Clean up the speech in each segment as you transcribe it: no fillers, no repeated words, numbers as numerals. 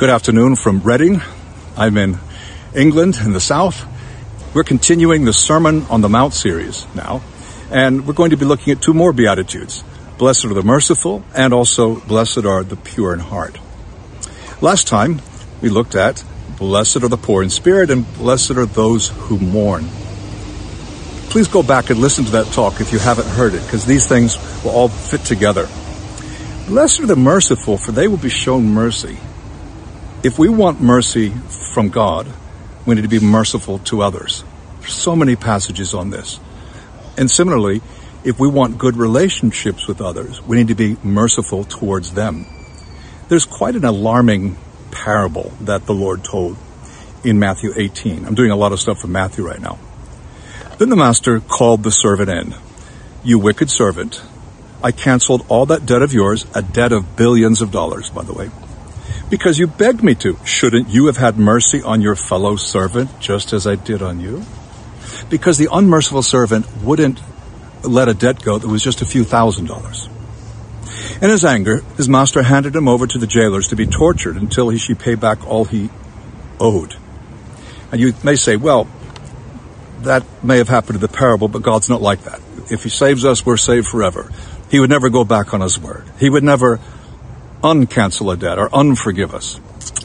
Good afternoon from Reading. I'm in England in the south. We're continuing the Sermon on the Mount series now, and we're going to be looking at two more Beatitudes. Blessed are the merciful, and also blessed are the pure in heart. Last time, we looked at blessed are the poor in spirit, and blessed are those who mourn. Please go back and listen to that talk if you haven't heard it, because these things will all fit together. Blessed are the merciful, for they will be shown mercy. If we want mercy from God, we need to be merciful to others. There's so many passages on this. And similarly, if we want good relationships with others, we need to be merciful towards them. There's quite an alarming parable that the Lord told in Matthew 18. I'm doing a lot of stuff from Matthew right now. Then the master called the servant in. You wicked servant, I canceled all that debt of yours, a debt of billions of dollars, by the way, because you begged me to. Shouldn't you have had mercy on your fellow servant, just as I did on you? Because the unmerciful servant wouldn't let a debt go that was just a few $1,000s. In his anger, his master handed him over to the jailers to be tortured until he should pay back all he owed. And you may say, well, that may have happened in the parable, but God's not like that. If he saves us, we're saved forever. He would never go back on his word. He would never uncancel a debt or unforgive us.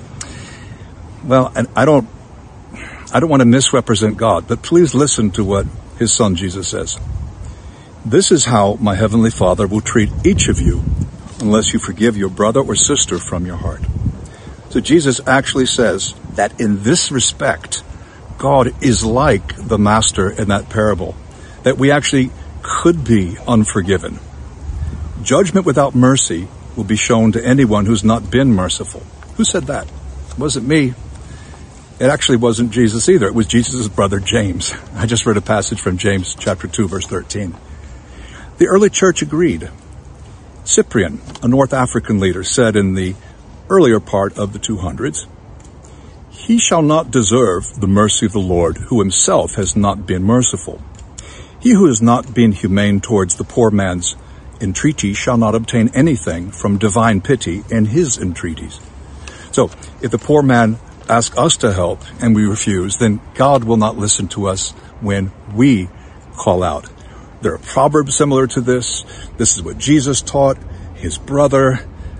Well, and I don't want to misrepresent God, but please listen to what his son Jesus says. This is how my heavenly Father will treat each of you unless you forgive your brother or sister from your heart. So Jesus actually says that in this respect, God is like the master in that parable, that we actually could be unforgiven. Judgment without mercy will be shown to anyone who's not been merciful. Who said that? It wasn't me. It actually wasn't Jesus either. It was Jesus' brother James. I just read a passage from James chapter 2, verse 13. The early church agreed. Cyprian, a North African leader, said in the earlier part of the 200s, he shall not deserve the mercy of the Lord, who himself has not been merciful. He who has not been humane towards the poor man's entreaty shall not obtain anything from divine pity in his entreaties. So, if the poor man asks us to help and we refuse, then God will not listen to us when we call out. There are proverbs similar to this. This is what Jesus taught his brother.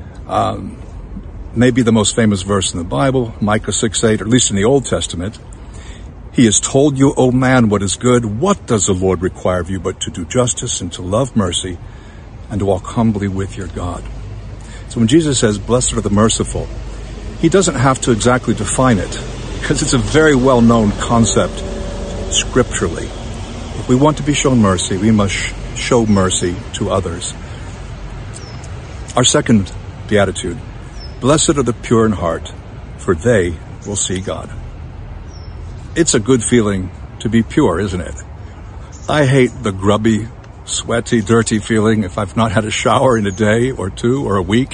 Maybe the most famous verse in the Bible, Micah 6:8, or at least in the Old Testament. He has told you, O man, what is good. What does the Lord require of you but to do justice and to love mercy and to walk humbly with your God? So when Jesus says, blessed are the merciful, he doesn't have to exactly define it, because it's a very well-known concept scripturally. If we want to be shown mercy, we must show mercy to others. Our second beatitude, blessed are the pure in heart, for they will see God. It's a good feeling to be pure, isn't it? I hate the grubby, sweaty, dirty feeling if I've not had a shower in a day or two or a week.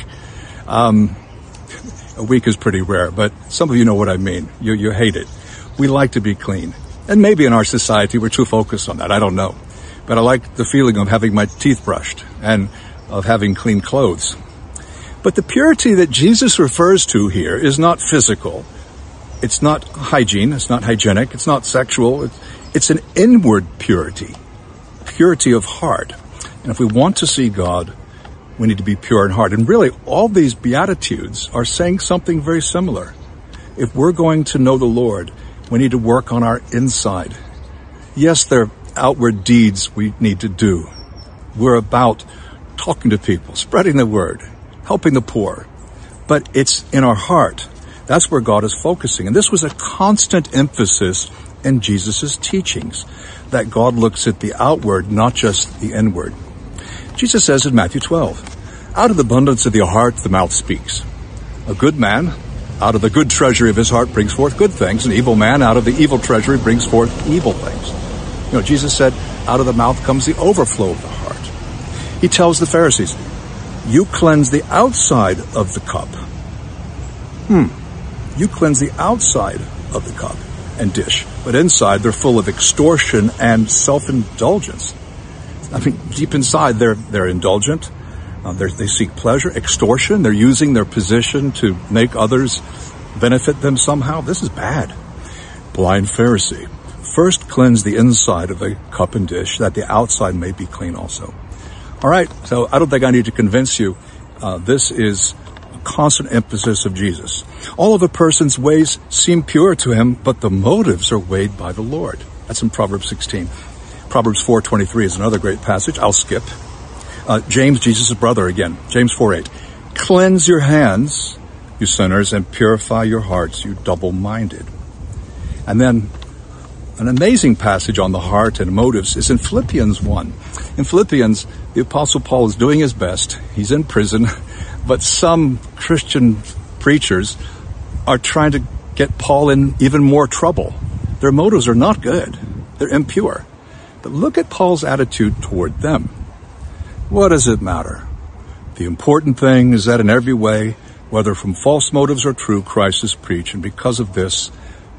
A week is pretty rare, but some of you know what I mean. You hate it. We like to be clean. And maybe in our society we're too focused on that. I don't know. But I like the feeling of having my teeth brushed and of having clean clothes. But the purity that Jesus refers to here is not physical. It's not hygiene. It's not hygienic. It's not sexual. It's an inward purity. Purity of heart. And if we want to see God, we need to be pure in heart. And really, all these Beatitudes are saying something very similar. If we're going to know the Lord, we need to work on our inside. Yes, there are outward deeds we need to do. We're about talking to people, spreading the word, helping the poor. But it's in our heart. That's where God is focusing. And this was a constant emphasis in Jesus' teachings, that God looks at the outward, not just the inward. Jesus says in Matthew 12, out of the abundance of the heart, the mouth speaks. A good man, out of the good treasury of his heart, brings forth good things. An evil man, out of the evil treasury, brings forth evil things. You know, Jesus said, out of the mouth comes the overflow of the heart. He tells the Pharisees, you cleanse the outside of the cup. You cleanse the outside of the cup and dish, but inside they're full of extortion and self-indulgence. I mean, deep inside they're indulgent. They seek pleasure, extortion. They're using their position to make others benefit them somehow? This is bad. Blind Pharisee. First cleanse the inside of the cup and dish, that the outside may be clean also. All right, so I don't think I need to convince you. This is a constant emphasis of Jesus. All of a person's ways seem pure to him, but the motives are weighed by the Lord. That's in Proverbs 16. Proverbs 4:23 is another great passage. I'll skip. James, Jesus' brother again. James 4:8. Cleanse your hands, you sinners, and purify your hearts, you double-minded. And then an amazing passage on the heart and motives is in Philippians 1. In Philippians, the Apostle Paul is doing his best. He's in prison, but some Christian preachers are trying to get Paul in even more trouble. Their motives are not good. They're impure. But look at Paul's attitude toward them. What does it matter? The important thing is that in every way, whether from false motives or true, Christ is preached, and because of this,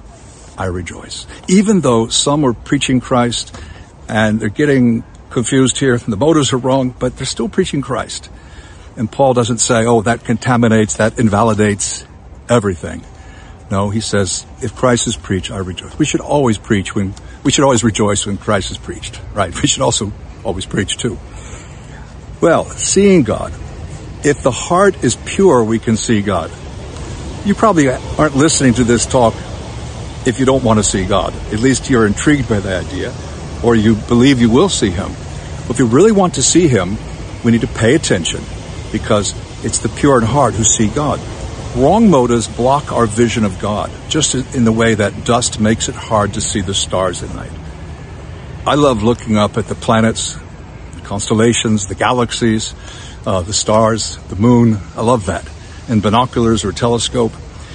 I rejoice. Even though some are preaching Christ and they're getting confused here, the motives are wrong, but they're still preaching Christ. And Paul doesn't say, oh, that contaminates, that invalidates everything. No, he says, if Christ is preached, I rejoice. We should always rejoice when Christ is preached, right? We should also always preach too. Well, seeing God. If the heart is pure, we can see God. You probably aren't listening to this talk if you don't want to see God. At least you're intrigued by the idea, or you believe you will see him. If you really want to see him, we need to pay attention, because it's the pure in heart who see God. Wrong motives block our vision of God, just in the way that dust makes it hard to see the stars at night. I love looking up at the planets, the constellations, the galaxies, the stars, the moon. I love that. In binoculars or telescope.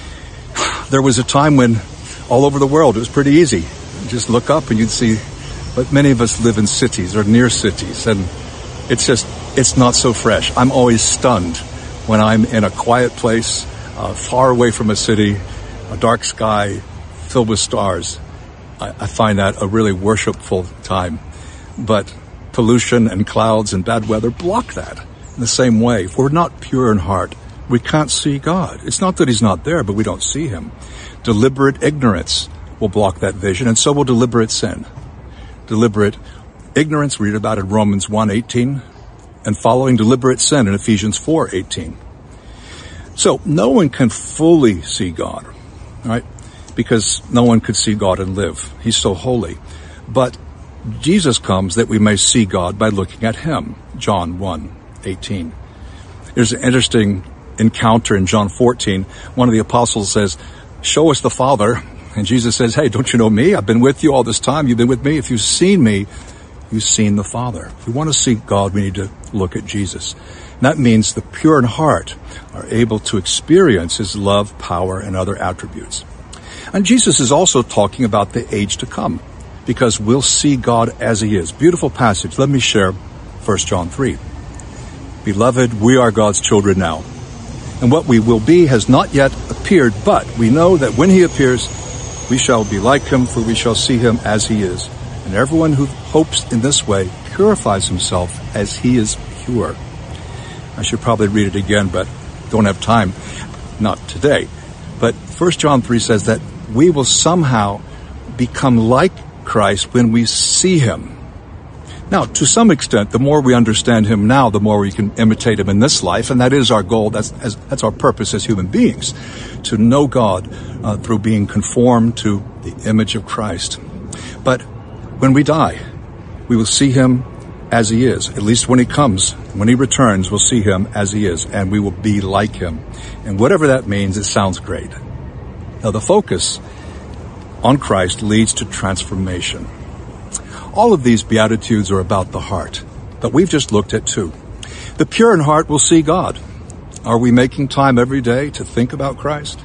There was a time when all over the world it was pretty easy. You just look up and you'd see, but many of us live in cities or near cities, and it's not so fresh. I'm always stunned when I'm in a quiet place, far away from a city, a dark sky filled with stars. I find that a really worshipful time. But pollution and clouds and bad weather block that. In the same way, if we're not pure in heart, we can't see God. It's not that he's not there, but we don't see him. Deliberate ignorance will block that vision, and so will deliberate sin. Deliberate ignorance, read about in Romans 1:18, and following deliberate sin in Ephesians 4:18. So no one can fully see God, right? Because no one could see God and live. He's so holy. But Jesus comes that we may see God by looking at him. John 1:18. There's an interesting encounter in John 14. One of the apostles says, show us the Father. And Jesus says, hey, don't you know me? I've been with you all this time. You've been with me. If you've seen me, you've seen the Father. If we want to see God, we need to look at Jesus. And that means the pure in heart are able to experience his love, power, and other attributes. And Jesus is also talking about the age to come, because we'll see God as he is. Beautiful passage. Let me share 1 John 3. Beloved, we are God's children now, and what we will be has not yet appeared, but we know that when he appears, we shall be like him, for we shall see him as he is. And everyone who hopes in this way purifies himself as he is pure. I should probably read it again, but don't have time. Not today. But 1 John 3 says that we will somehow become like Christ when we see him. Now, to some extent, the more we understand him now, the more we can imitate him in this life, and that is our goal. That's our purpose as human beings, to know God through being conformed to the image of Christ. But when we die, we will see him as he is. At least when he comes, when he returns, we'll see him as he is, and we will be like him. And whatever that means, it sounds great. Now, the focus on Christ leads to transformation. All of these Beatitudes are about the heart, but we've just looked at two. The pure in heart will see God. Are we making time every day to think about Christ?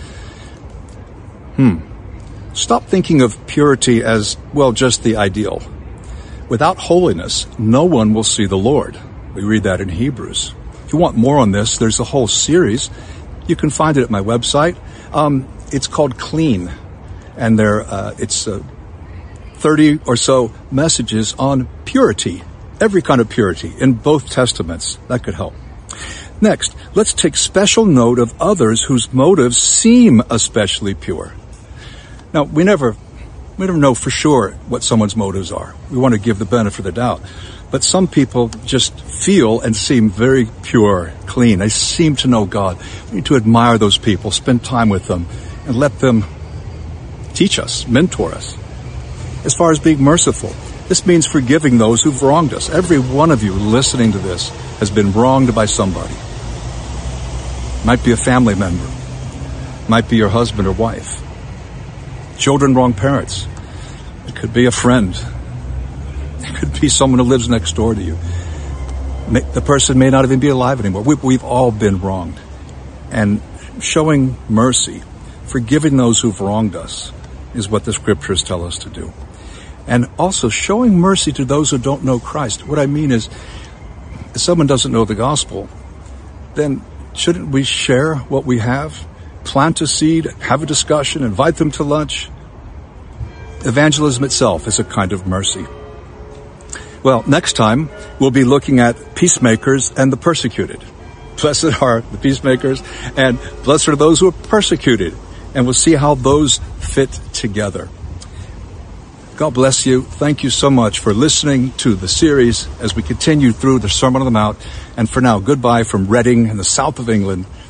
Stop thinking of purity as, well, just the ideal. Without holiness, no one will see the Lord. We read that in Hebrews. If you want more on this, there's a whole series. You can find it at my website. It's called Clean, and it's 30 or so messages on purity, every kind of purity in both Testaments. That could help. Next, let's take special note of others whose motives seem especially pure. Now, we never know for sure what someone's motives are. We want to give the benefit of the doubt. But some people just feel and seem very pure, clean. They seem to know God. We need to admire those people, spend time with them, and let them teach us, mentor us. As far as being merciful, this means forgiving those who've wronged us. Every one of you listening to this has been wronged by somebody. Might be a family member. Might be your husband or wife. Children wrong parents. It could be a friend. It could be someone who lives next door to you. The person may not even be alive anymore. We've all been wronged. And showing mercy, forgiving those who've wronged us, is what the scriptures tell us to do. And also showing mercy to those who don't know Christ. What I mean is, if someone doesn't know the gospel, then shouldn't we share what we have? Plant a seed, have a discussion, invite them to lunch? Evangelism itself is a kind of mercy. Well, next time, we'll be looking at peacemakers and the persecuted. Blessed are the peacemakers, and blessed are those who are persecuted. And we'll see how those fit together. God bless you. Thank you so much for listening to the series as we continue through the Sermon on the Mount. And for now, goodbye from Reading in the south of England.